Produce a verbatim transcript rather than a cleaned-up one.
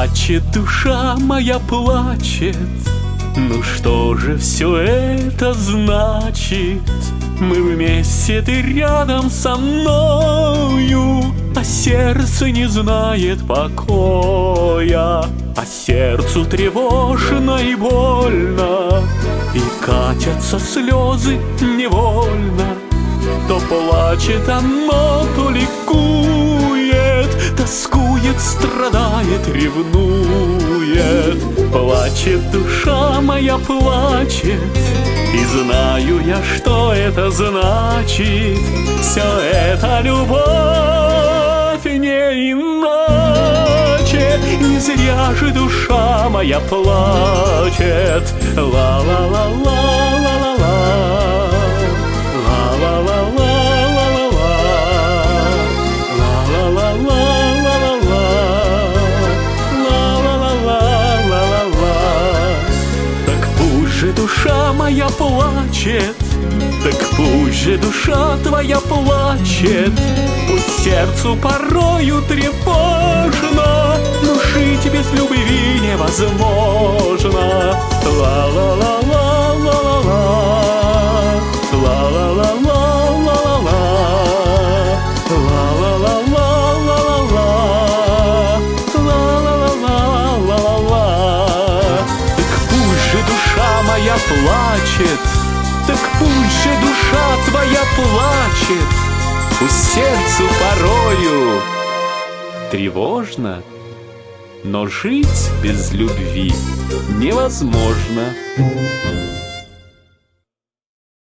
Плачет душа моя, плачет. Ну что же все это значит? Мы вместе, ты рядом со мною, а сердце не знает покоя, а сердцу тревожно и больно, и катятся слезы невольно. То плачет оно, то ликует, тоскует, страдает, ревнует. Плачет душа моя, плачет, и знаю я, что это значит. Все это любовь, не иначе. Не зря же душа моя плачет. Ла-ла-ла-ла-ла-ла-ла. Душа моя плачет, так пусть же душа твоя плачет. Пусть сердцу порою тревожно, но жить без любви невозможно. Ла-ла-ла-ла-ла-ла-ла, ла-ла-ла-ла-ла-ла-ла, ла-ла-ла-ла-ла-ла-ла, ла-ла-ла-ла-ла-ла. Так пусть же душа моя плачет, так пусть же душа твоя плачет. Пусть сердцу порою тревожно, но жить без любви невозможно.